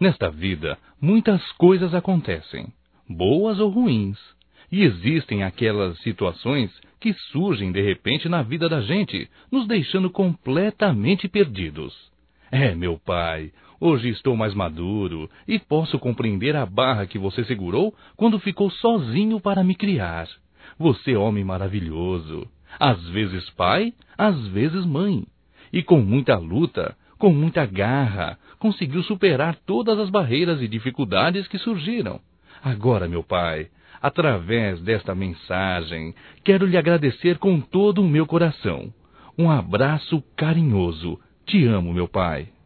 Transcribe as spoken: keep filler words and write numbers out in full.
Nesta vida, muitas coisas acontecem, boas ou ruins. E existem aquelas situações que surgem de repente na vida da gente, nos deixando completamente perdidos. É, meu pai, hoje estou mais maduro e posso compreender a barra que você segurou quando ficou sozinho para me criar. Você é homem maravilhoso, às vezes pai, às vezes mãe. E com muita luta, com muita garra, conseguiu superar todas as barreiras e dificuldades que surgiram. Agora, meu pai, através desta mensagem, quero lhe agradecer com todo o meu coração. Um abraço carinhoso. Te amo, meu pai.